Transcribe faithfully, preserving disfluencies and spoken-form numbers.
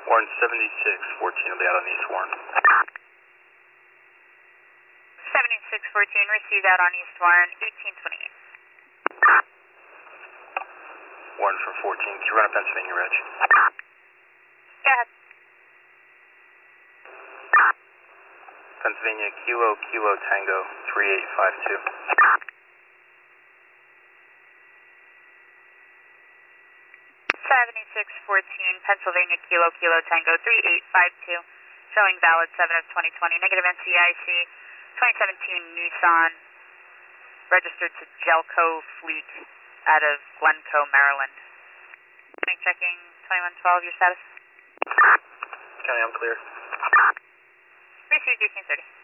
Warren seventy-six fourteen will be out on East Warren. seventy-six fourteen, received out on East Warren, eighteen twenty-eight. Warren for fourteen, can you run a Pennsylvania Reg? Go ahead. Pennsylvania Kilo Kilo Tango three eight five two. seventy-six fourteen, Pennsylvania Kilo Kilo Tango three eight five two, showing valid seven of twenty twenty, negative N C I C, twenty seventeen Nissan, registered to Gelco Fleet out of Glencoe, Maryland. Checking twenty-one twelve, your status? County, I'm clear. Received eighteen thirty.